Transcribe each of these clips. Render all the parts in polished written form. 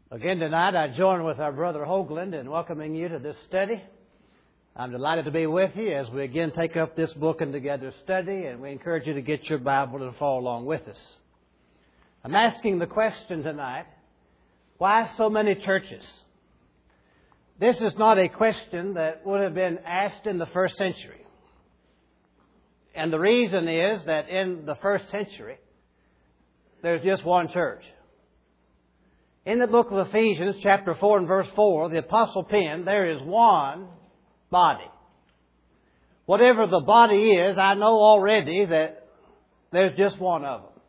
Again tonight, I join with our brother Hoagland in welcoming you to this study. I'm delighted to be with you as we again take up this book and together study, and we encourage you to get your Bible and follow along with us. I'm asking the question tonight, why so many churches? This is not a question that would have been asked in the first century. And the reason is that in the first century, there's just one church. In the book of Ephesians, chapter 4 and verse 4, the apostle penned, there is one body. Whatever the body is, I know already that there's just one of them.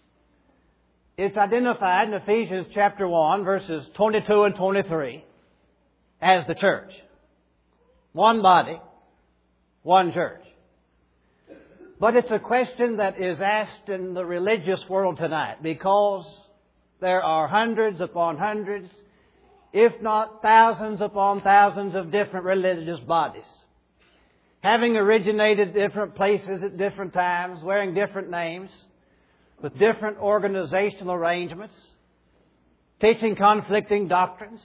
It's identified in Ephesians chapter 1, verses 22 and 23, as the church. One body, one church. But it's a question that is asked in the religious world tonight because there are hundreds upon hundreds, if not thousands upon thousands of different religious bodies, having originated different places at different times, wearing different names, with different organizational arrangements, teaching conflicting doctrines,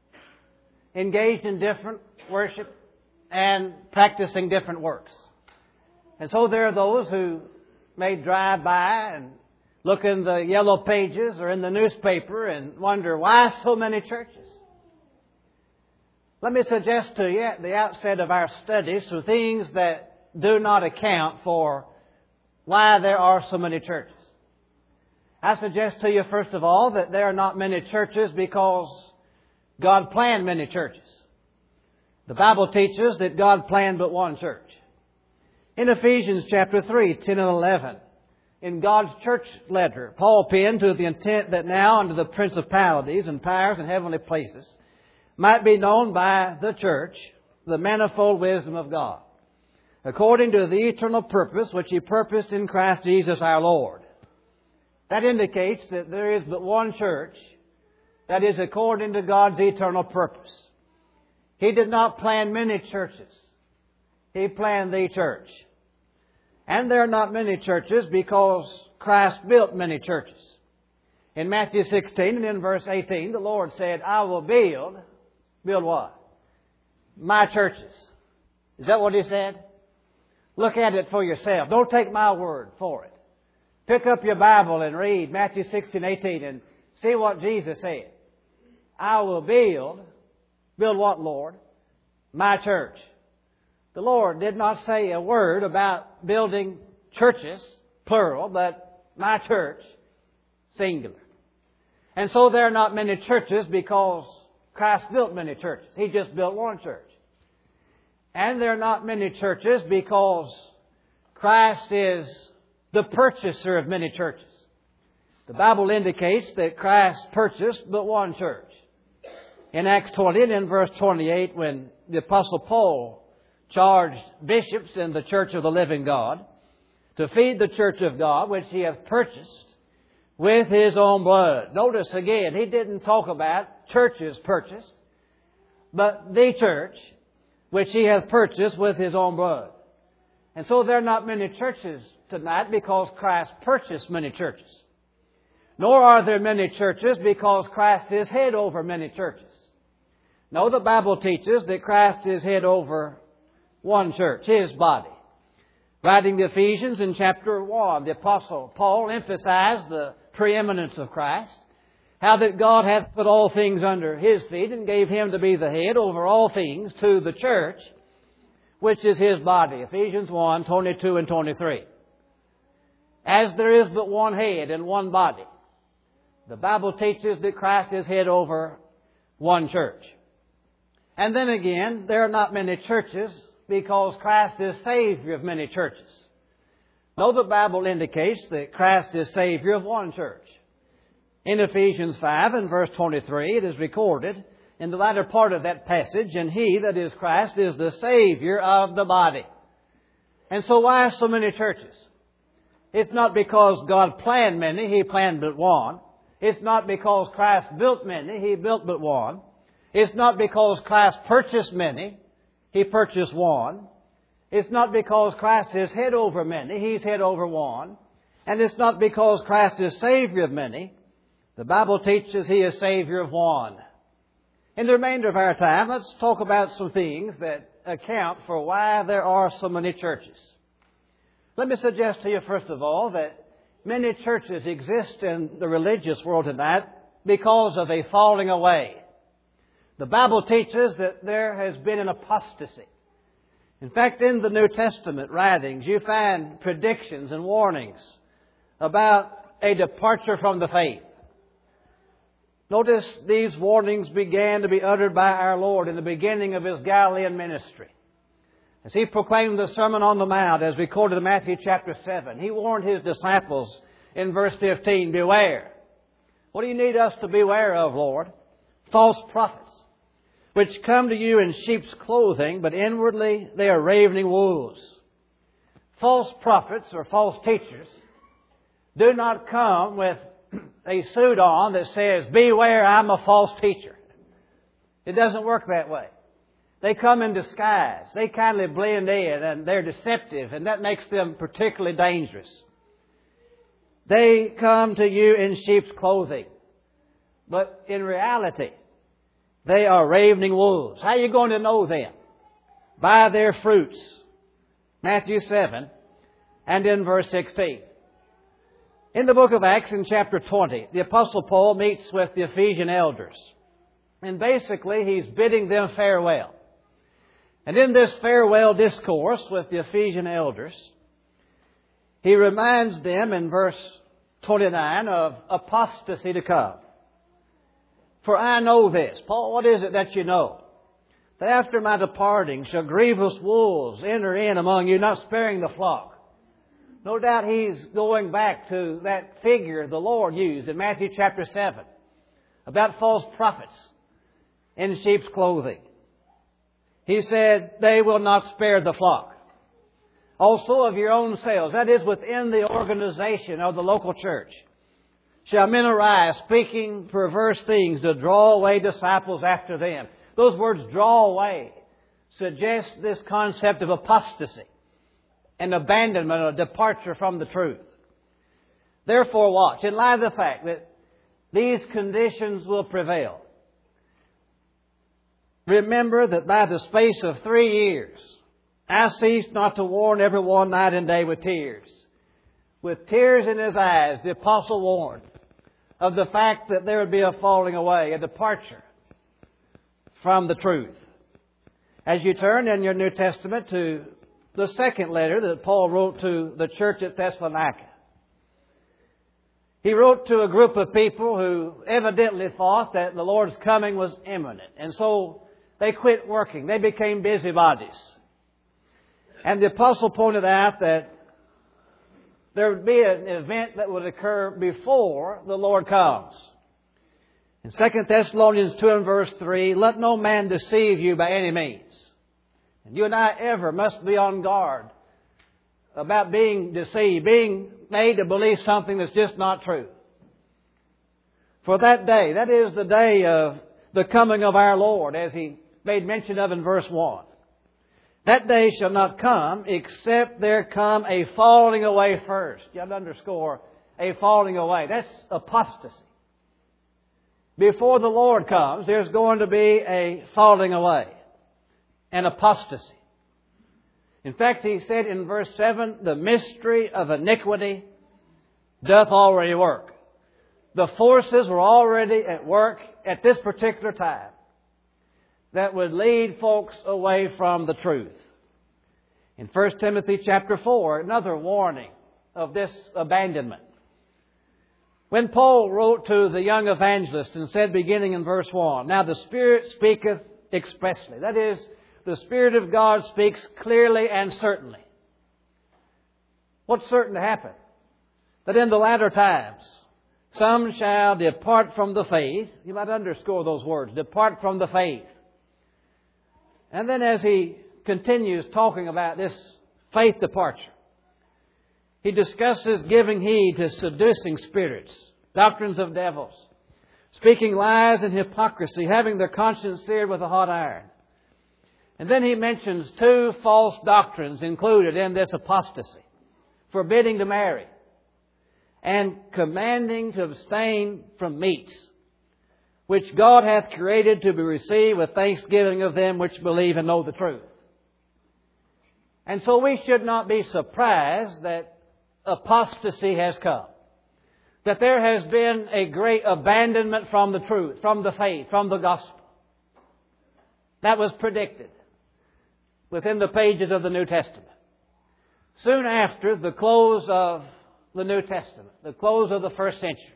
engaged in different worship, and practicing different works. And so there are those who may drive by and look in the yellow pages or in the newspaper and wonder, why so many churches? Let me suggest to you at the outset of our study some things that do not account for why there are so many churches. I suggest to you, first of all, that there are not many churches because God planned many churches. The Bible teaches that God planned but one church. In Ephesians chapter 3, 10 and 11, in God's church letter, Paul penned to the intent that now under the principalities and powers in heavenly places might be known by the church the manifold wisdom of God, according to the eternal purpose which He purposed in Christ Jesus our Lord. That indicates that there is but one church that is according to God's eternal purpose. He did not plan many churches. He planned the church. And there are not many churches because Christ built many churches. In Matthew 16 and in verse 18, the Lord said, I will build what? My churches. Is that what He said? Look at it for yourself. Don't take my word for it. Pick up your Bible and read Matthew 16, 18 and see what Jesus said. I will build what, Lord? My church. The Lord did not say a word about building churches, plural, but my church, singular. And so there are not many churches because Christ built many churches. He just built one church. And there are not many churches because Christ is the purchaser of many churches. The Bible indicates that Christ purchased but one church. In Acts 20 and in verse 28, when the Apostle Paul charged bishops in the church of the living God to feed the church of God, which He hath purchased with His own blood. Notice again, he didn't talk about churches purchased, but the church which He hath purchased with His own blood. And so there are not many churches tonight because Christ purchased many churches. Nor are there many churches because Christ is head over many churches. No, the Bible teaches that Christ is head over one church, His body. Writing the Ephesians in chapter 1, the Apostle Paul emphasized the preeminence of Christ, how that God hath put all things under His feet and gave Him to be the head over all things to the church, which is His body. Ephesians 1, 22 and 23. As there is but one head and one body, the Bible teaches that Christ is head over one church. And then again, there are not many churches because Christ is Savior of many churches. No, the Bible indicates that Christ is Savior of one church. In Ephesians 5 and verse 23, it is recorded in the latter part of that passage, and He, that is Christ, is the Savior of the body. And so why so many churches? It's not because God planned many, He planned but one. It's not because Christ built many, He built but one. It's not because Christ purchased many, He purchased one. It's not because Christ is head over many, He's head over one. And it's not because Christ is Savior of many The Bible teaches He is Savior of one. In the remainder of our time, let's talk about some things that account for why there are so many churches. Let me suggest to you, first of all, that many churches exist in the religious world tonight because of a falling away. The Bible teaches that there has been an apostasy. In fact, in the New Testament writings, you find predictions and warnings about a departure from the faith. Notice these warnings began to be uttered by our Lord in the beginning of His Galilean ministry. As He proclaimed the Sermon on the Mount, as recorded in Matthew chapter 7, He warned His disciples in verse 15, beware. What do you need us to beware of, Lord? False prophets, which come to you in sheep's clothing, but inwardly they are ravening wolves. False prophets or false teachers do not come with a suit on that says, beware, I'm a false teacher. It doesn't work that way. They come in disguise. They kindly blend in and they're deceptive, and that makes them particularly dangerous. They come to you in sheep's clothing, but in reality, they are ravening wolves. How are you going to know them? By their fruits. Matthew 7 and in verse 16. In the book of Acts in chapter 20, the Apostle Paul meets with the Ephesian elders. And basically, he's bidding them farewell. And in this farewell discourse with the Ephesian elders, he reminds them in verse 29 of apostasy to come. For I know this. Paul, what is it that you know? That after my departing shall grievous wolves enter in among you, not sparing the flock. No doubt he's going back to that figure the Lord used in Matthew chapter 7 about false prophets in sheep's clothing. He said, they will not spare the flock. Also of your own selves, that is within the organization of the local church, shall men arise speaking perverse things to draw away disciples after them. Those words, draw away, suggest this concept of apostasy, an abandonment, a departure from the truth. Therefore, watch. In light of the fact that these conditions will prevail, remember that by the space of 3 years, I ceased not to warn everyone night and day with tears. With tears in his eyes, the apostle warned of the fact that there would be a falling away, a departure from the truth. As you turn in your New Testament to the second letter that Paul wrote to the church at Thessalonica. He wrote to a group of people who evidently thought that the Lord's coming was imminent. And so they quit working. They became busybodies. And the apostle pointed out that there would be an event that would occur before the Lord comes. In 2 Thessalonians 2 and verse 3, let no man deceive you by any means. And you and I ever must be on guard about being deceived, being made to believe something that's just not true. For that day, that is the day of the coming of our Lord, as He made mention of in verse 1. That day shall not come except there come a falling away first. You have to underscore a falling away. That's apostasy. Before the Lord comes, there's going to be a falling away, an apostasy. In fact, he said in verse 7, the mystery of iniquity doth already work. The forces were already at work at this particular time that would lead folks away from the truth. In 1 Timothy chapter 4, another warning of this abandonment. When Paul wrote to the young evangelist and said, beginning in verse 1, now the Spirit speaketh expressly. That is, the Spirit of God speaks clearly and certainly. What's certain to happen? That in the latter times, some shall depart from the faith. You might underscore those words, depart from the faith. And then as he continues talking about this faith departure, he discusses giving heed to seducing spirits, doctrines of devils, speaking lies and hypocrisy, having their conscience seared with a hot iron. And then he mentions 2 false doctrines included in this apostasy. Forbidding to marry and commanding to abstain from meats, which God hath created to be received with thanksgiving of them which believe and know the truth. And so we should not be surprised that apostasy has come, that there has been a great abandonment from the truth, from the faith, from the gospel. That was predicted within the pages of the New Testament. Soon after the close of the New Testament, the close of the first century,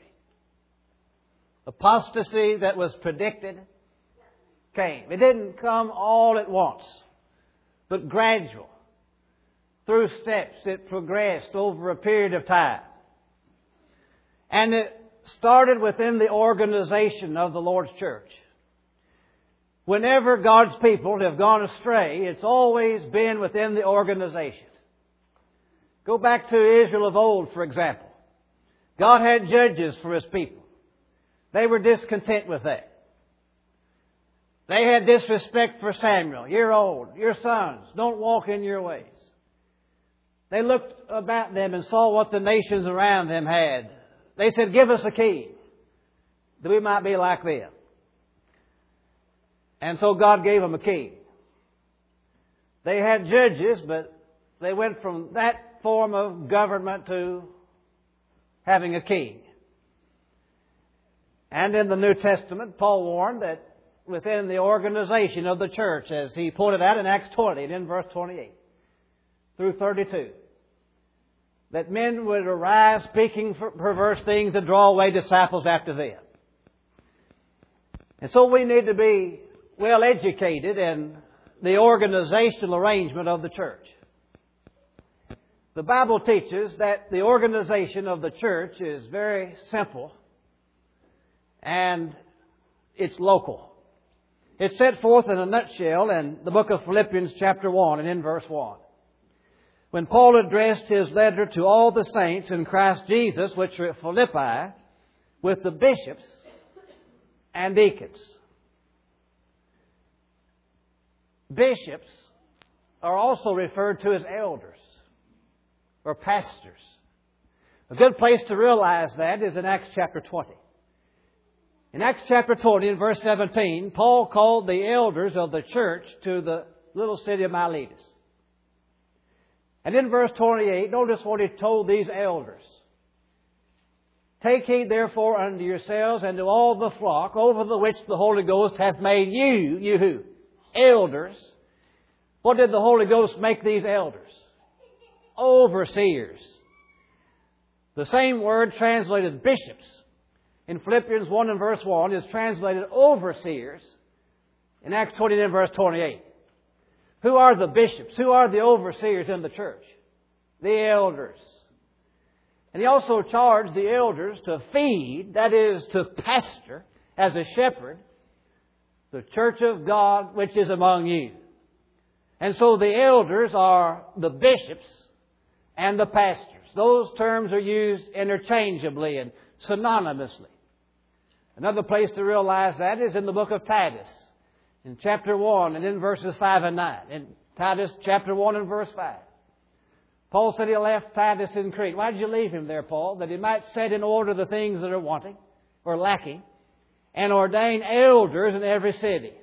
apostasy that was predicted came. It didn't come all at once, but gradual. Through steps, it progressed over a period of time. And it started within the organization of the Lord's church. Whenever God's people have gone astray, it's always been within the organization. Go back to Israel of old, for example. God had judges for His people. They were discontent with that. They had disrespect for Samuel. You're old. Your sons don't walk in your ways. They looked about them and saw what the nations around them had. They said, give us a king that we might be like them. And so God gave them a king. They had judges, but they went from that form of government to having a king. And in the New Testament, Paul warned that within the organization of the church, as he pointed out in Acts 20 and in verse 28 through 32, that men would arise speaking perverse things and draw away disciples after them. And so we need to be well educated in the organizational arrangement of the church. The Bible teaches that the organization of the church is very simple and it's local. It's set forth in a nutshell in the book of Philippians chapter 1 and in verse 1. When Paul addressed his letter to all the saints in Christ Jesus, which are at Philippi, with the bishops and deacons. Bishops are also referred to as elders or pastors. A good place to realize that is in Acts chapter 20. In Acts chapter 20 and verse 17, Paul called the elders of the church to the little city of Miletus. And in verse 28, notice what he told these elders. Take heed therefore unto yourselves and to all the flock over the which the Holy Ghost hath made you who? Elders. What did the Holy Ghost make these elders? Overseers. The same word translated bishops in Philippians 1 and verse 1 is translated overseers in Acts 20 and verse 28. Who are the bishops? Who are the overseers in the church? The elders. And he also charged the elders to feed, that is, to pastor as a shepherd, the church of God which is among you. And so the elders are the bishops and the pastors. Those terms are used interchangeably and synonymously. Another place to realize that is in the book of Titus, in chapter 1 and in verses 5 and 9. In Titus chapter 1 and verse 5. Paul said he left Titus in Crete. Why did you leave him there, Paul? That he might set in order the things that are wanting or lacking and ordain elders in every city.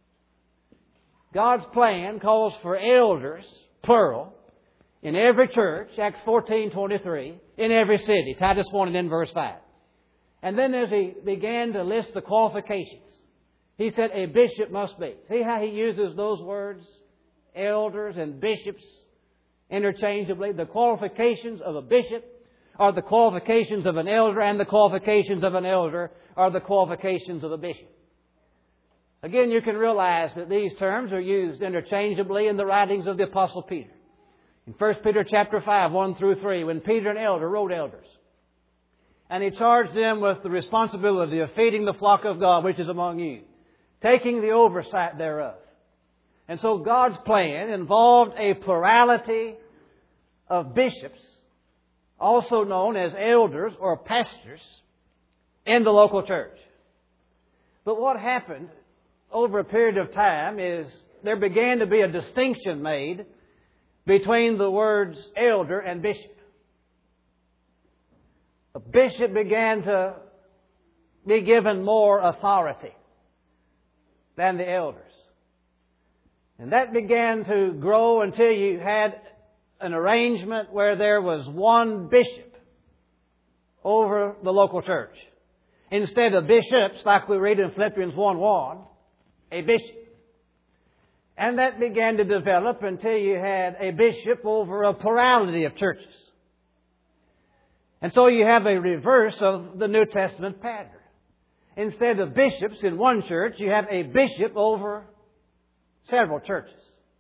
God's plan calls for elders, plural, in every church, Acts 14:23, in every city, Titus 1 and in verse 5. And then as he began to list the qualifications, he said a bishop must be. See how he uses those words, elders and bishops, interchangeably? The qualifications of a bishop are the qualifications of an elder, and the qualifications of an elder are the qualifications of a bishop. Again, you can realize that these terms are used interchangeably in the writings of the Apostle Peter. In 1 Peter chapter 5, 1 through 3, when Peter, an elder, wrote elders. And he charged them with the responsibility of feeding the flock of God which is among you, taking the oversight thereof. And so God's plan involved a plurality of bishops, also known as elders or pastors, in the local church. But what happened over a period of time is there began to be a distinction made between the words elder and bishop. a bishop began to be given more authority than the elders. And that began to grow until you had an arrangement where there was one bishop over the local church. Instead of bishops, like we read in Philippians 1:1, a bishop. And that began to develop until you had a bishop over a plurality of churches. And so you have a reverse of the New Testament pattern. Instead of bishops in one church, you have a bishop over several churches.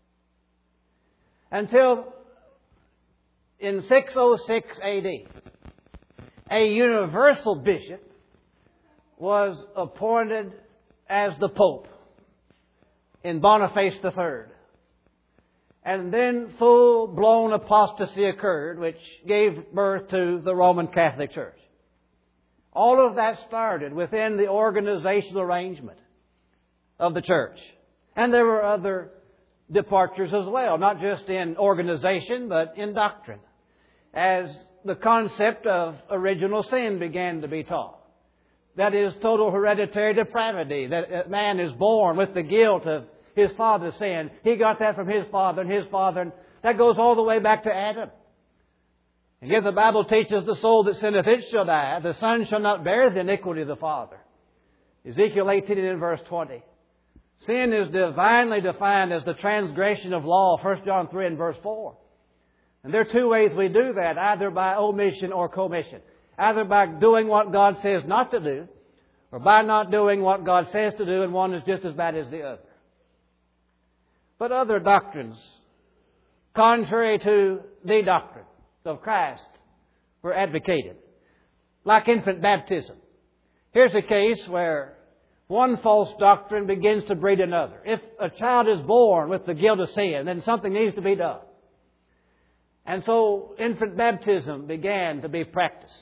Until in 606 A.D., a universal bishop was appointed as the Pope in Boniface III. And then full-blown apostasy occurred, which gave birth to the Roman Catholic Church. All of that started within the organizational arrangement of the church. And there were other departures as well, not just in organization, but in doctrine, as the concept of original sin began to be taught. That is total hereditary depravity, that man is born with the guilt of his father's sin. He got that from his father, and that goes all the way back to Adam. And yet the Bible teaches the soul that sinneth, it shall die. The Son shall not bear the iniquity of the Father. Ezekiel 18 and verse 20. Sin is divinely defined as the transgression of law, 1 John 3 and verse 4. And there are two ways we do that, either by omission or commission. Either by doing what God says not to do, or by not doing what God says to do, and one is just as bad as the other. But other doctrines, contrary to the doctrine of Christ, were advocated, like infant baptism. Here's a case where one false doctrine begins to breed another. If a child is born with the guilt of sin, then something needs to be done. And so infant baptism began to be practiced.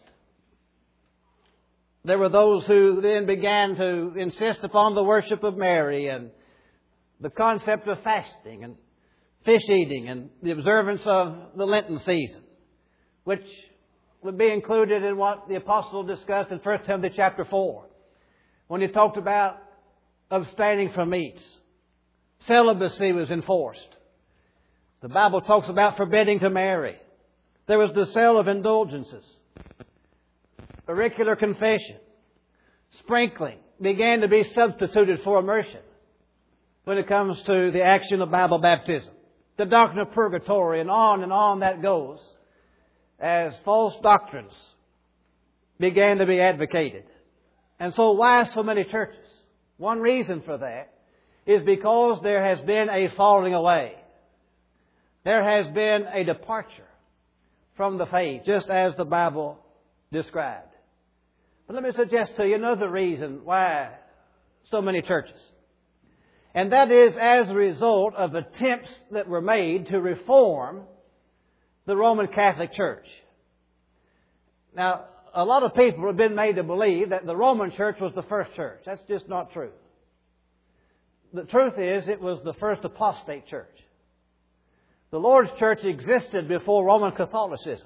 There were those who then began to insist upon the worship of Mary and the concept of fasting and fish eating and the observance of the Lenten season, which would be included in what the apostle discussed in 1 Timothy chapter 4, when he talked about abstaining from meats. Celibacy was enforced. The Bible talks about forbidding to marry. There was the sale of indulgences. Auricular confession. Sprinkling began to be substituted for immersion when it comes to the action of Bible baptism. The doctrine of purgatory, and on that goes, as false doctrines began to be advocated. And so why so many churches? One reason for that is because there has been a falling away. There has been a departure from the faith, just as the Bible described. But let me suggest to you another reason why so many churches. And that is as a result of attempts that were made to reform the Roman Catholic Church. Now, a lot of people have been made to believe that the Roman Church was the first church. That's just not true. The truth is, it was the first apostate church. The Lord's Church existed before Roman Catholicism.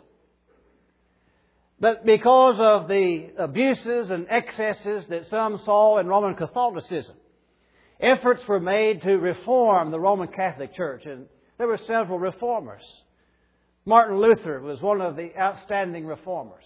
But because of the abuses and excesses that some saw in Roman Catholicism, efforts were made to reform the Roman Catholic Church. And there were several reformers. Martin Luther was one of the outstanding reformers.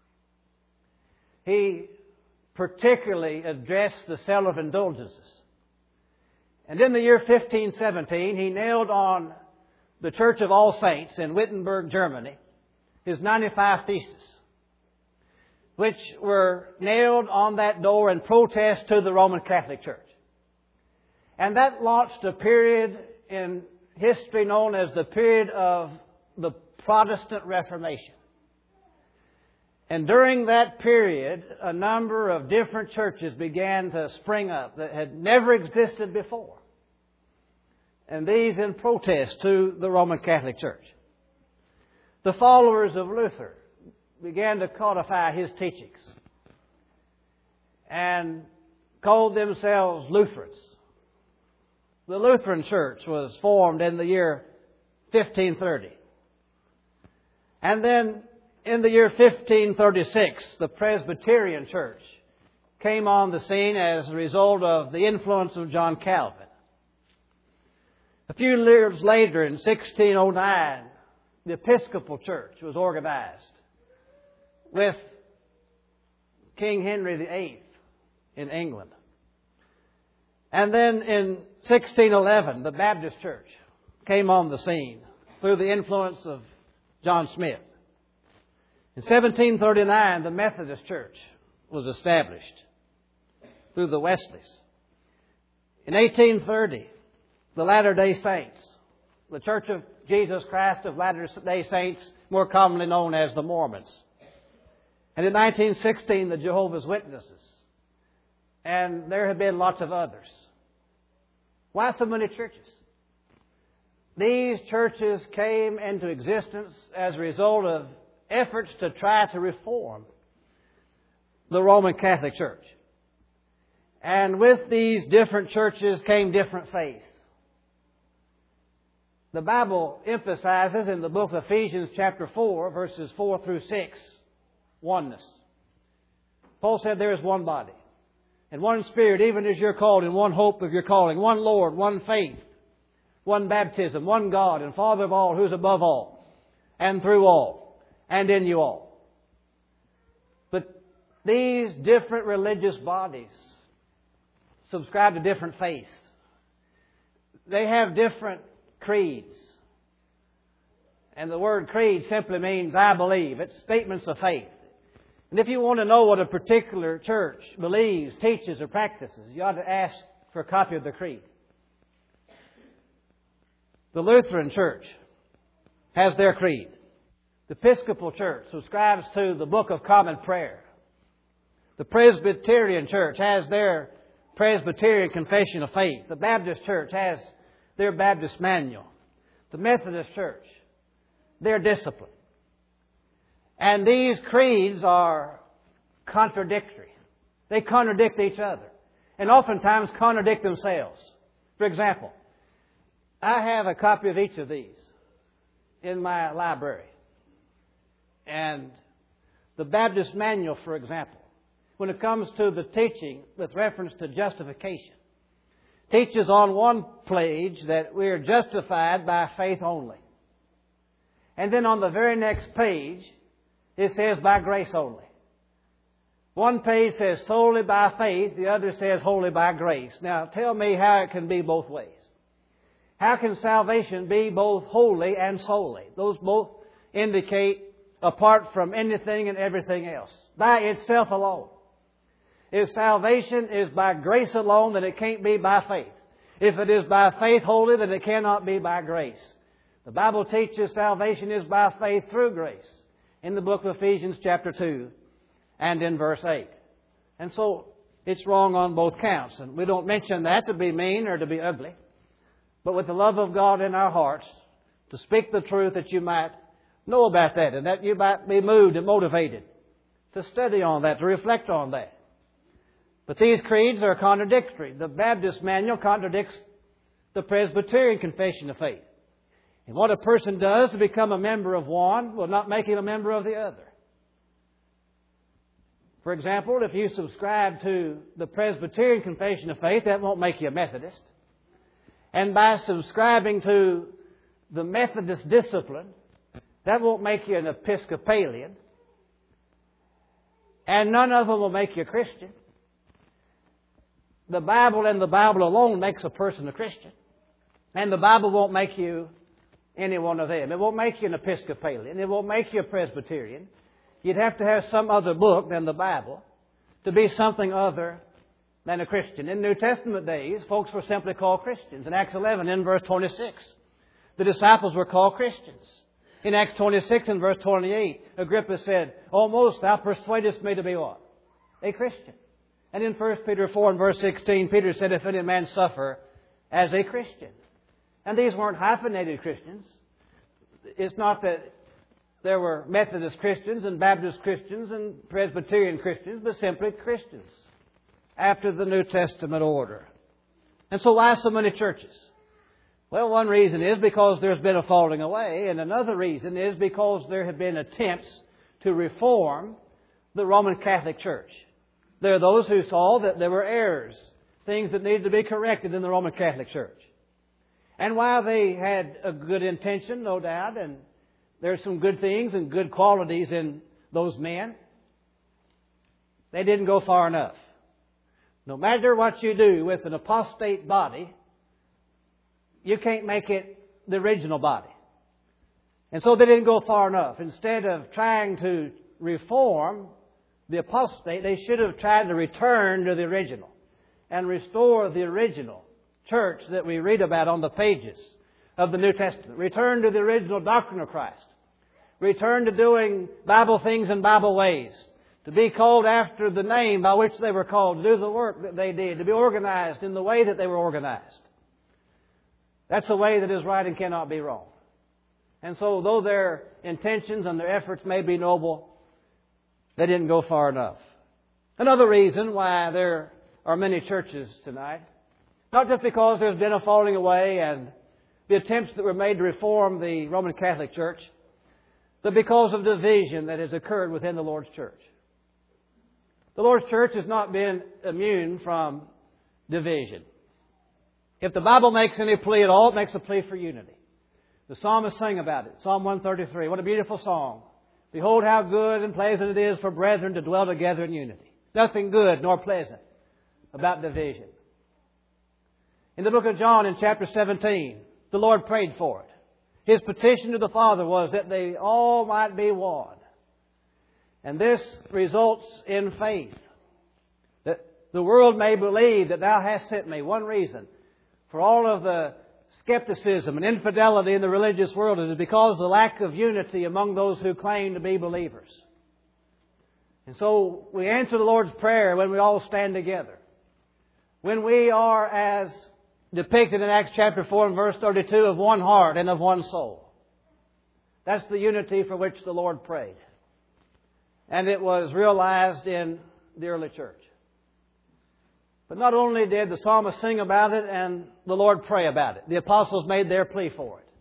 He particularly addressed the sale of indulgences. And in the year 1517, he nailed on the Church of All Saints in Wittenberg, Germany, his 95 Theses, which were nailed on that door in protest to the Roman Catholic Church. And that launched a period in history known as the period of the Protestant Reformation. And during that period, a number of different churches began to spring up that had never existed before. And these in protest to the Roman Catholic Church. The followers of Luther began to codify his teachings and called themselves Lutherans. The Lutheran Church was formed in the year 1530. And then in the year 1536, the Presbyterian Church came on the scene as a result of the influence of John Calvin. A few years later, in 1609, the Episcopal Church was organized with King Henry VIII in England. And then in 1611, the Baptist Church came on the scene through the influence of John Smith. In 1739, the Methodist Church was established through the Wesleys. In 1830, the Latter-day Saints, the Church of Jesus Christ of Latter-day Saints, more commonly known as the Mormons. And in 1916, the Jehovah's Witnesses. And there have been lots of others. Why so many churches? These churches came into existence as a result of efforts to try to reform the Roman Catholic Church. And with these different churches came different faiths. The Bible emphasizes in the book of Ephesians chapter 4, verses 4 through 6, oneness. Paul said there is one body and one Spirit, even as you're called, in one hope of your calling, one Lord, one faith, one baptism, one God and Father of all, who is above all, and through all, and in you all. But these different religious bodies subscribe to different faiths. They have different creeds. And the word creed simply means I believe. It's statements of faith. And if you want to know what a particular church believes, teaches, or practices, you ought to ask for a copy of the creed. The Lutheran Church has their creed. The Episcopal Church subscribes to the Book of Common Prayer. The Presbyterian Church has their Presbyterian Confession of Faith. The Baptist Church has their Baptist Manual. The Methodist Church, their discipline. And these creeds are contradictory. They contradict each other. And oftentimes contradict themselves. For example, I have a copy of each of these in my library. And the Baptist Manual, for example, when it comes to the teaching with reference to justification, teaches on one page that we are justified by faith only. And then on the very next page, it says by grace only. One page says solely by faith, the other says wholly by grace. Now tell me how it can be both ways. How can salvation be both wholly and solely? Those both indicate apart from anything and everything else. By itself alone. If salvation is by grace alone, then it can't be by faith. If it is by faith wholly, then it cannot be by grace. The Bible teaches salvation is by faith through grace in the book of Ephesians chapter 2 and in verse 8. And so it's wrong on both counts. And we don't mention that to be mean or to be ugly, but with the love of God in our hearts, to speak the truth that you might know about that and that you might be moved and motivated to study on that, to reflect on that. But these creeds are contradictory. The Baptist Manual contradicts the Presbyterian Confession of Faith. And what a person does to become a member of one will not make him a member of the other. For example, if you subscribe to the Presbyterian Confession of Faith, that won't make you a Methodist. And by subscribing to the Methodist discipline, that won't make you an Episcopalian. And none of them will make you a Christian. The Bible and the Bible alone makes a person a Christian. And the Bible won't make you any one of them. It won't make you an Episcopalian. It won't make you a Presbyterian. You'd have to have some other book than the Bible to be something other than a Christian. In New Testament days, folks were simply called Christians. In Acts 11, in verse 26, the disciples were called Christians. In Acts 26 and verse 28, Agrippa said, "Almost thou persuadest me to be what? A Christian." And in 1 Peter 4 and verse 16, Peter said, "If any man suffer as a Christian." And these weren't hyphenated Christians. It's not that there were Methodist Christians and Baptist Christians and Presbyterian Christians, but simply Christians after the New Testament order. And so why so many churches? Well, one reason is because there's been a falling away, and another reason is because there have been attempts to reform the Roman Catholic Church. There are those who saw that there were errors, things that needed to be corrected in the Roman Catholic Church. And while they had a good intention, no doubt, and there are some good things and good qualities in those men, they didn't go far enough. No matter what you do with an apostate body, you can't make it the original body. And so they didn't go far enough. Instead of trying to reform the apostate, they should have tried to return to the original and restore the original church that we read about on the pages of the New Testament. Return to the original doctrine of Christ. Return to doing Bible things in Bible ways. To be called after the name by which they were called. To do the work that they did. To be organized in the way that they were organized. That's a way that is right and cannot be wrong. And so though their intentions and their efforts may be noble, they didn't go far enough. Another reason why there are many churches tonight, not just because there's been a falling away and the attempts that were made to reform the Roman Catholic Church, but because of division that has occurred within the Lord's church. The Lord's church has not been immune from division. If the Bible makes any plea at all, it makes a plea for unity. The psalmist sang about it. Psalm 133. What a beautiful song. Behold how good and pleasant it is for brethren to dwell together in unity. Nothing good nor pleasant about division. In the book of John in chapter 17, the Lord prayed for it. His petition to the Father was that they all might be one. And this results in faith. That the world may believe that Thou hast sent me. One reason for all of the skepticism and infidelity in the religious world is because of the lack of unity among those who claim to be believers. And so we answer the Lord's Prayer when we all stand together. When we are, as depicted in Acts chapter 4 and verse 32, of one heart and of one soul. That's the unity for which the Lord prayed. And it was realized in the early church. But not only did the psalmist sing about it and the Lord pray about it, the apostles made their plea for it.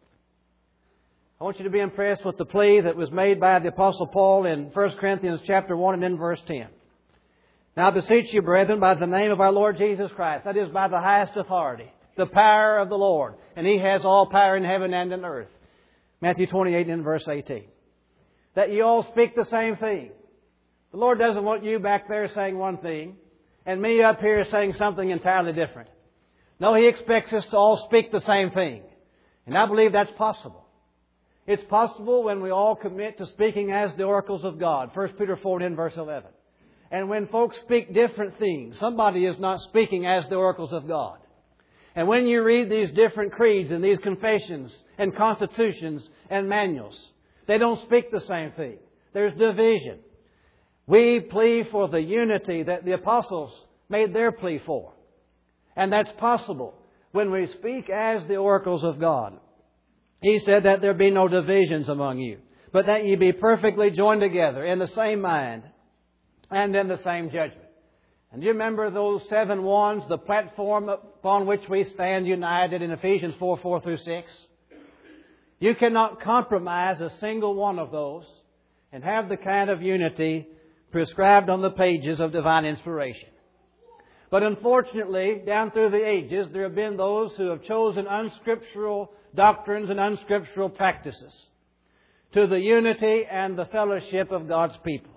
I want you to be impressed with the plea that was made by the Apostle Paul in 1 Corinthians chapter 1 and in verse 10. Now I beseech you, brethren, by the name of our Lord Jesus Christ, that is by the highest authority, the power of the Lord, and He has all power in heaven and in earth. Matthew 28 and verse 18. That you all speak the same thing. The Lord doesn't want you back there saying one thing and me up here saying something entirely different. No, He expects us to all speak the same thing. And I believe that's possible. It's possible when we all commit to speaking as the oracles of God. 1 Peter 4 and verse 11. And when folks speak different things, somebody is not speaking as the oracles of God. And when you read these different creeds and these confessions and constitutions and manuals, they don't speak the same thing. There's division. We plea for the unity that the apostles made their plea for. And that's possible when we speak as the oracles of God. He said that there be no divisions among you, but that ye be perfectly joined together in the same mind and in the same judgment. And do you remember those 7 ones, the platform upon which we stand united in Ephesians 4 through 6? You cannot compromise a single one of those and have the kind of unity prescribed on the pages of divine inspiration. But unfortunately, down through the ages, there have been those who have chosen unscriptural doctrines and unscriptural practices to the unity and the fellowship of God's people.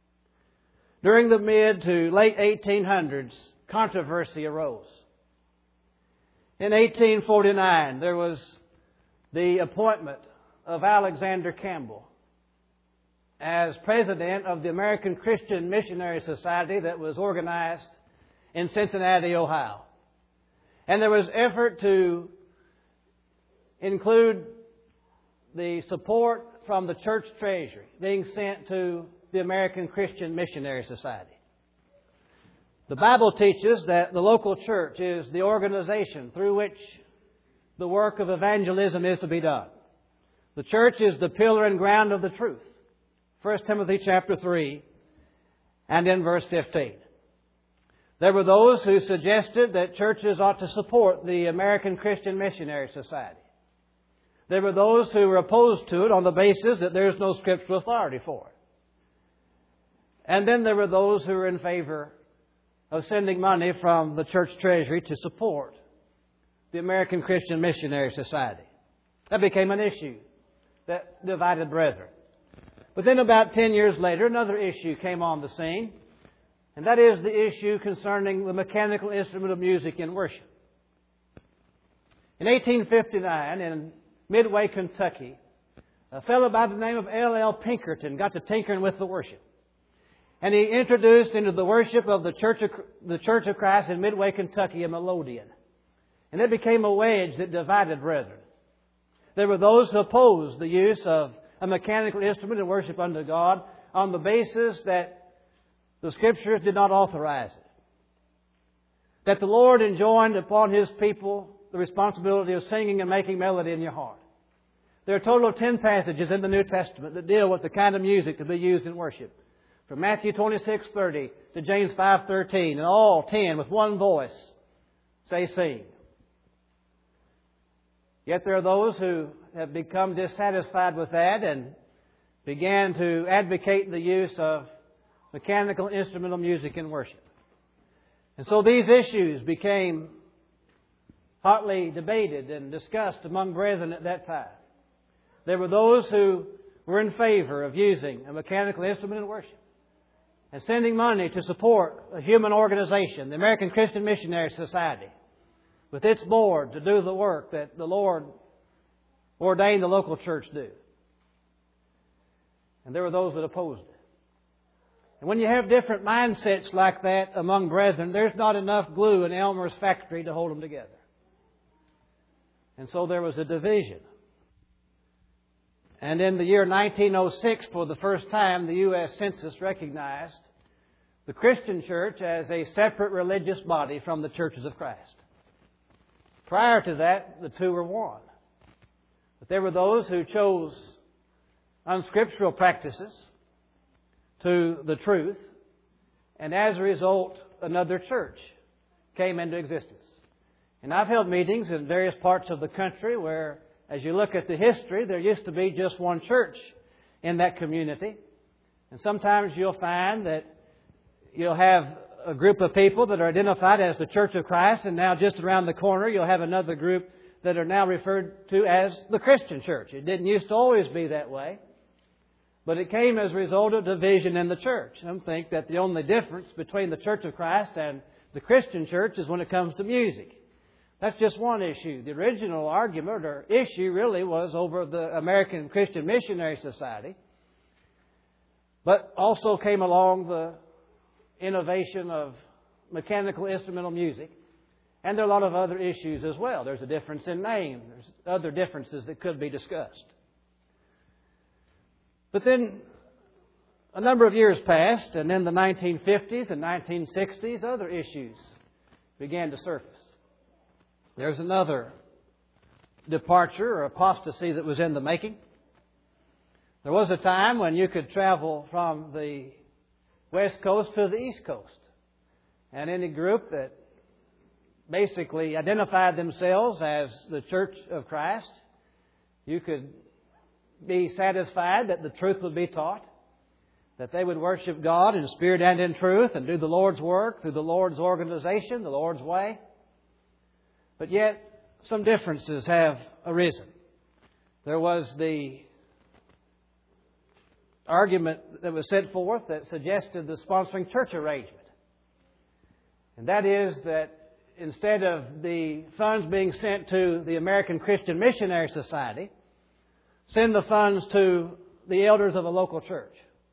During the mid to late 1800s, controversy arose. In 1849, there was the appointment of Alexander Campbell as president of the American Christian Missionary Society that was organized in Cincinnati, Ohio. And there was effort to include the support from the church treasury being sent to the American Christian Missionary Society. The Bible teaches that the local church is the organization through which the work of evangelism is to be done. The church is the pillar and ground of the truth. 1 Timothy chapter 3 and in verse 15. There were those who suggested that churches ought to support the American Christian Missionary Society. There were those who were opposed to it on the basis that there is no scriptural authority for it. And then there were those who were in favor of sending money from the church treasury to support the American Christian Missionary Society. That became an issue that divided brethren. But then about 10 years later, another issue came on the scene, and that is the issue concerning the mechanical instrument of music in worship. In 1859, in Midway, Kentucky, a fellow by the name of L.L. Pinkerton got to tinkering with the worship. And he introduced into the worship of the Church of Christ in Midway, Kentucky, a melodeon. And it became a wedge that divided brethren. There were those who opposed the use of a mechanical instrument in worship unto God on the basis that the Scriptures did not authorize it. That the Lord enjoined upon His people the responsibility of singing and making melody in your heart. There are a total of 10 passages in the New Testament that deal with the kind of music to be used in worship. From Matthew 26:30 to James 5:13, and all 10 with one voice say sing. Yet there are those who have become dissatisfied with that and began to advocate the use of mechanical instrumental music in worship. And so these issues became hotly debated and discussed among brethren at that time. There were those who were in favor of using a mechanical instrument in worship and sending money to support a human organization, the American Christian Missionary Society, with its board to do the work that the Lord ordained the local church do. And there were those that opposed it. And when you have different mindsets like that among brethren, there's not enough glue in Elmer's factory to hold them together. And so there was a division. And in the year 1906, for the first time, the U.S. Census recognized the Christian church as a separate religious body from the churches of Christ. Prior to that, the two were one. But there were those who chose unscriptural practices to the truth, and as a result, another church came into existence. And I've held meetings in various parts of the country where, as you look at the history, there used to be just one church in that community. And sometimes you'll find that you'll have a group of people that are identified as the Church of Christ, and now just around the corner you'll have another group that are now referred to as the Christian church. It didn't used to always be that way, but it came as a result of division in the church. Some think that the only difference between the Church of Christ and the Christian church is when it comes to music. That's just one issue. The original argument or issue really was over the American Christian Missionary Society. But also came along the innovation of mechanical instrumental music. And there are a lot of other issues as well. There's a difference in name. There's other differences that could be discussed. But then a number of years passed, and in the 1950s and 1960s, other issues began to surface. There's another departure or apostasy that was in the making. There was a time when you could travel from the West Coast to the East Coast. And any group that basically identified themselves as the Church of Christ, you could be satisfied that the truth would be taught, that they would worship God in spirit and in truth and do the Lord's work through the Lord's organization, the Lord's way. But yet, some differences have arisen. There was the argument that was set forth that suggested the sponsoring church arrangement. And that is that instead of the funds being sent to the American Christian Missionary Society, send the funds to the elders of a local church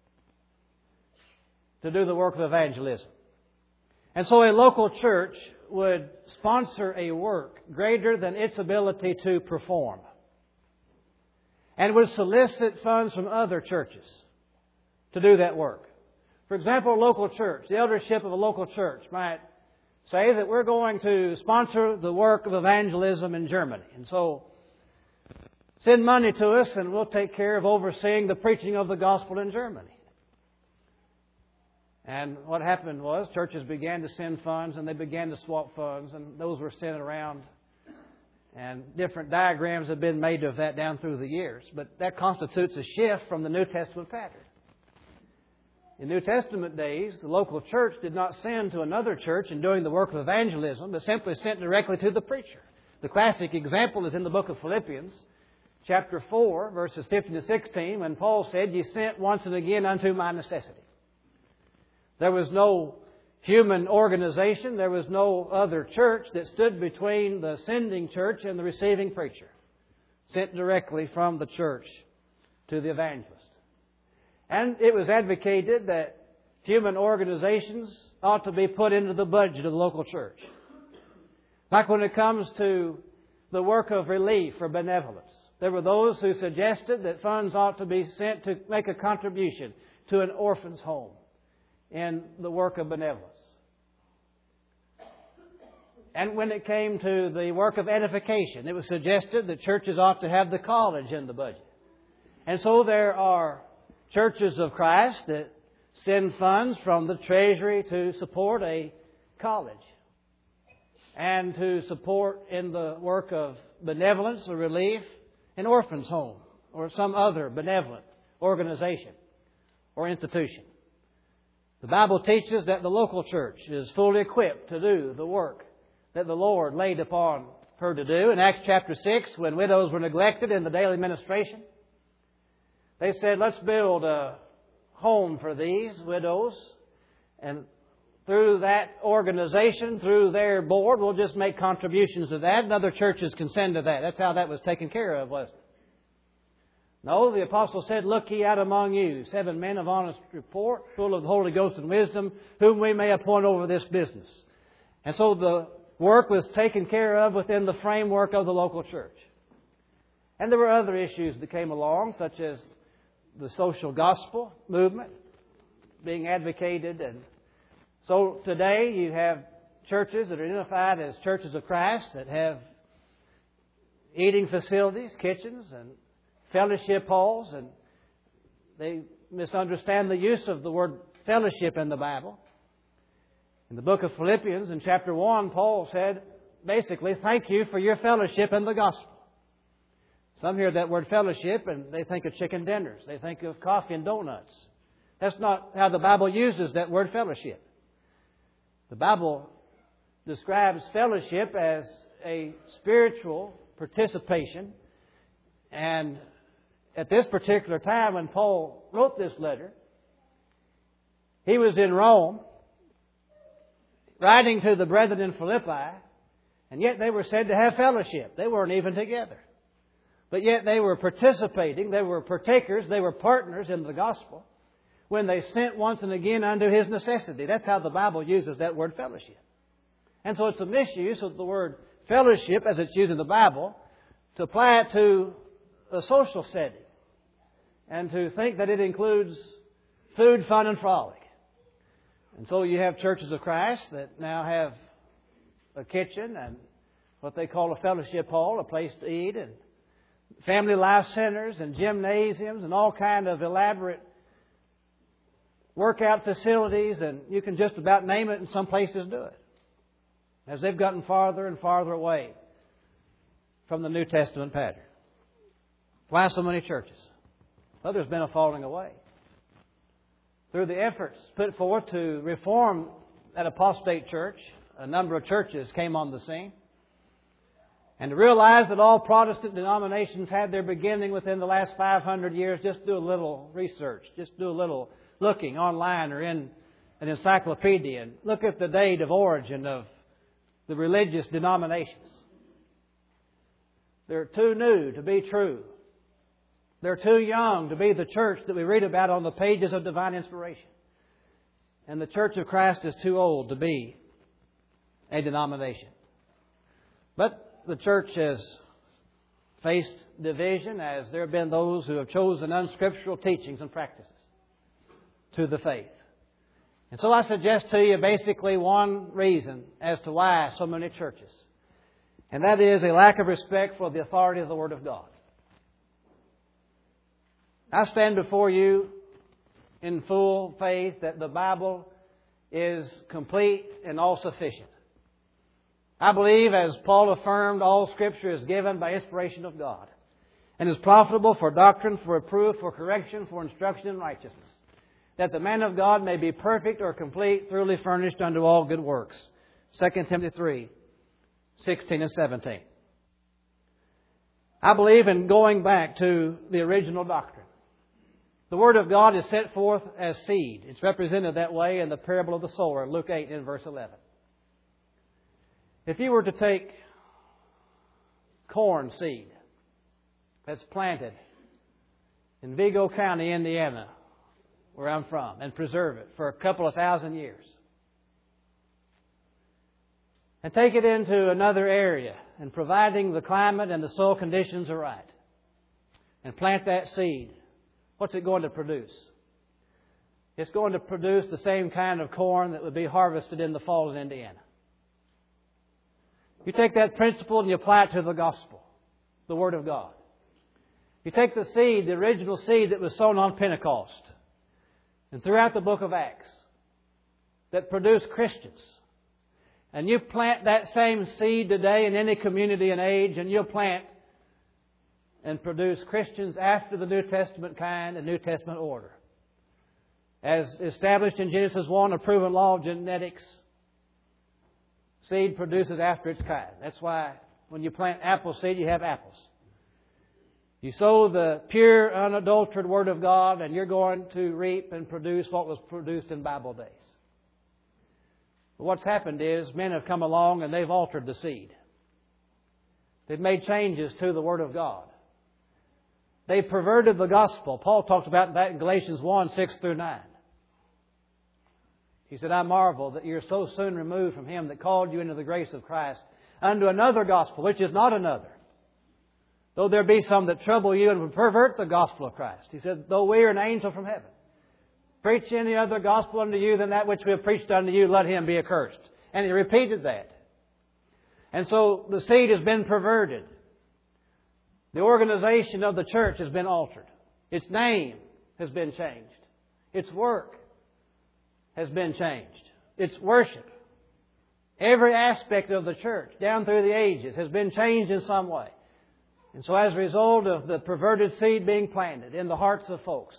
to do the work of evangelism. And so a local church would sponsor a work greater than its ability to perform, and would solicit funds from other churches to do that work. For example, a local church, the eldership of a local church might say that we're going to sponsor the work of evangelism in Germany. And so send money to us and we'll take care of overseeing the preaching of the gospel in Germany. And what happened was churches began to send funds and they began to swap funds, and those were sent around. And different diagrams have been made of that down through the years. But that constitutes a shift from the New Testament pattern. In New Testament days, the local church did not send to another church in doing the work of evangelism, but simply sent directly to the preacher. The classic example is in the book of Philippians, chapter 4, verses 15 to 16, when Paul said, "Ye sent once and again unto my necessity." There was no human organization, there was no other church that stood between the sending church and the receiving preacher. Sent directly from the church to the evangelist. And it was advocated that human organizations ought to be put into the budget of the local church. Like when it comes to the work of relief or benevolence. There were those who suggested that funds ought to be sent to make a contribution to an orphan's home in the work of benevolence. And when it came to the work of edification, it was suggested that churches ought to have the college in the budget. And so there are churches of Christ that send funds from the treasury to support a college and to support in the work of benevolence or relief an orphan's home or some other benevolent organization or institution. The Bible teaches that the local church is fully equipped to do the work that the Lord laid upon her to do. In Acts chapter 6, when widows were neglected in the daily ministration, they said, "Let's build a home for these widows, and through that organization, through their board, we'll just make contributions to that, and other churches can send to that." That's how that was taken care of, wasn't it? No, the apostle said, "Look ye out among you 7 men of honest report, full of the Holy Ghost and wisdom, whom we may appoint over this business." And so the work was taken care of within the framework of the local church. And there were other issues that came along, such as the social gospel movement being advocated. And so today you have churches that are identified as churches of Christ that have eating facilities, kitchens, and fellowship halls. And they misunderstand the use of the word fellowship in the Bible. In the book of Philippians, in chapter 1, Paul said, basically, thank you for your fellowship in the gospel. Some hear that word fellowship and they think of chicken dinners. They think of coffee and donuts. That's not how the Bible uses that word fellowship. The Bible describes fellowship as a spiritual participation. And at this particular time when Paul wrote this letter, he was in Rome, writing to the brethren in Philippi, and yet they were said to have fellowship. They weren't even together. But yet they were participating, they were partakers, they were partners in the gospel when they sent once and again unto his necessity. That's how the Bible uses that word fellowship. And so it's a misuse of the word fellowship as it's used in the Bible to apply it to a social setting and to think that it includes food, fun, and frolic. And so you have churches of Christ that now have a kitchen and what they call a fellowship hall, a place to eat, and family life centers and gymnasiums and all kind of elaborate workout facilities, and you can just about name it, and some places do it. As they've gotten farther and farther away from the New Testament pattern. Why so many churches? Well, there's been a falling away. Through the efforts put forth to reform that apostate church, a number of churches came on the scene. And to realize that all Protestant denominations had their beginning within the last 500 years, just do a little research. Just do a little looking online or in an encyclopedia and look at the date of origin of the religious denominations. They're too new to be true. They're too young to be the church that we read about on the pages of divine inspiration. And the Church of Christ is too old to be a denomination. But the church has faced division as there have been those who have chosen unscriptural teachings and practices to the faith. And so I suggest to you basically one reason as to why so many churches. And that is a lack of respect for the authority of the Word of God. I stand before you in full faith that the Bible is complete and all-sufficient. I believe, as Paul affirmed, all Scripture is given by inspiration of God and is profitable for doctrine, for reproof, for correction, for instruction in righteousness, that the man of God may be perfect or complete, thoroughly furnished unto all good works. 2 Timothy 3, 16 and 17. I believe in going back to the original doctrine. The Word of God is set forth as seed. It's represented that way in the parable of the sower, Luke 8 and verse 11. If you were to take corn seed that's planted in Vigo County, Indiana, where I'm from, and preserve it for a couple of thousand years, and take it into another area, and providing the climate and the soil conditions are right, and plant that seed, what's it going to produce? It's going to produce the same kind of corn that would be harvested in the fall in Indiana. You take that principle and you apply it to the gospel, the Word of God. You take the seed, the original seed that was sown on Pentecost, and throughout the book of Acts, that produced Christians. And you plant that same seed today in any community and age, and you'll plant and produce Christians after the New Testament kind and New Testament order. As established in Genesis 1, a proven law of genetics, seed produces after its kind. That's why when you plant apple seed, you have apples. You sow the pure, unadulterated Word of God, and you're going to reap and produce what was produced in Bible days. But what's happened is men have come along and they've altered the seed. They've made changes to the Word of God. They've perverted the gospel. Paul talked about that in Galatians 1, 6 through 9. He said, I marvel that you're so soon removed from Him that called you into the grace of Christ unto another gospel, which is not another. Though there be some that trouble you and would pervert the gospel of Christ. He said, though we are an angel from heaven, preach any other gospel unto you than that which we have preached unto you, let him be accursed. And he repeated that. And so the seed has been perverted. The organization of the church has been altered. Its name has been changed. Its work has been changed. Its worship. Every aspect of the church down through the ages has been changed in some way. And so as a result of the perverted seed being planted in the hearts of folks,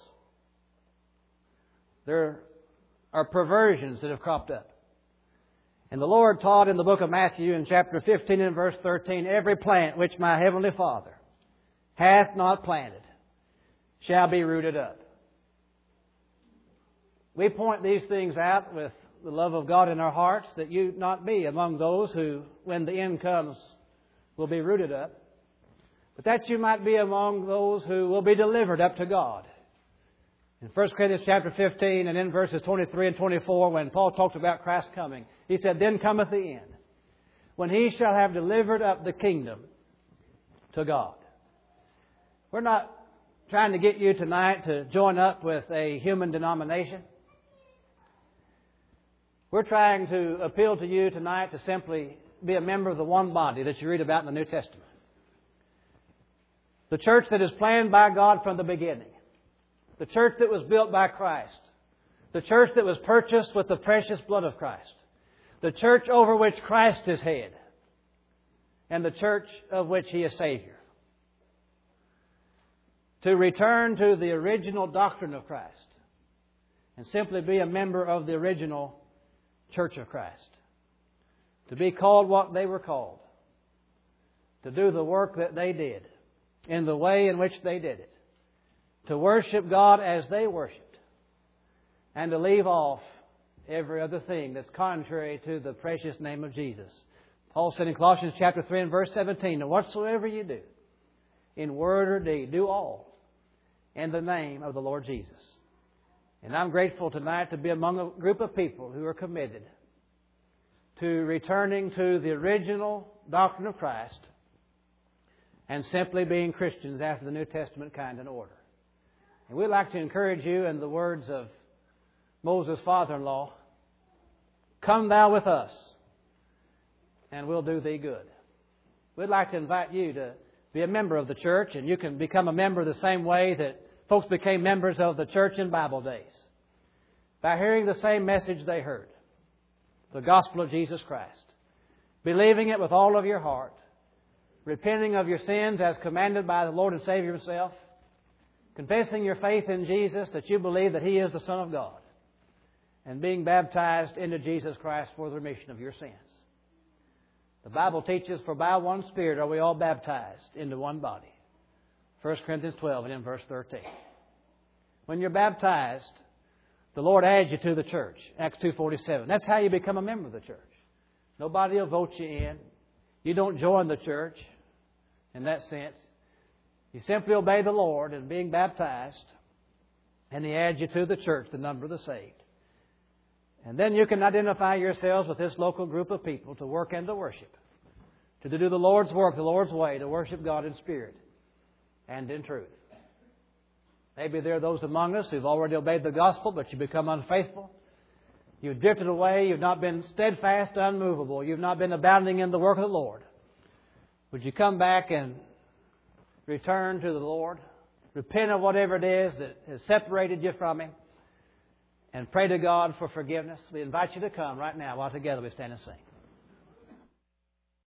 there are perversions that have cropped up. And the Lord taught in the book of Matthew in chapter 15 and verse 13, every plant which my heavenly Father hath not planted shall be rooted up. We point these things out with the love of God in our hearts, that you not be among those who, when the end comes, will be rooted up, but that you might be among those who will be delivered up to God. In 1 Corinthians chapter 15 and in verses 23 and 24, when Paul talked about Christ's coming, he said, then cometh the end, when He shall have delivered up the kingdom to God. We're not trying to get you tonight to join up with a human denomination. We're trying to appeal to you tonight to simply be a member of the one body that you read about in the New Testament. The church that is planned by God from the beginning. The church that was built by Christ. The church that was purchased with the precious blood of Christ. The church over which Christ is head. And the church of which He is Savior. To return to the original doctrine of Christ. And simply be a member of the original church of Christ. To be called what they were called. To do the work that they did. In the way in which they did it. To worship God as they worshipped. And to leave off every other thing that's contrary to the precious name of Jesus. Paul said in Colossians chapter 3 and verse 17, and whatsoever you do, in word or deed, do all in the name of the Lord Jesus. And I'm grateful tonight to be among a group of people who are committed to returning to the original doctrine of Christ and simply being Christians after the New Testament kind and order. And we'd like to encourage you in the words of Moses' father-in-law, come thou with us, and we'll do thee good. We'd like to invite you to be a member of the church, and you can become a member the same way that folks became members of the church in Bible days. By hearing the same message they heard, the gospel of Jesus Christ, believing it with all of your heart, repenting of your sins as commanded by the Lord and Savior Himself, confessing your faith in Jesus, that you believe that He is the Son of God, and being baptized into Jesus Christ for the remission of your sins. The Bible teaches, for by one Spirit are we all baptized into one body. 1 Corinthians 12 and in verse 13. When you're baptized, the Lord adds you to the church. Acts 2:47. That's how you become a member of the church. Nobody will vote you in. You don't join the church in that sense. You simply obey the Lord in being baptized, and He adds you to the church, the number of the saved. And then you can identify yourselves with this local group of people to work and to worship, to do the Lord's work the Lord's way, to worship God in spirit and in truth. Maybe there are those among us who've already obeyed the gospel, but you become unfaithful. You've drifted away. You've not been steadfast, unmovable. You've not been abounding in the work of the Lord. Would you come back and return to the Lord? Repent of whatever it is that has separated you from Him, and pray to God for forgiveness. We invite you to come right now while together we stand and sing.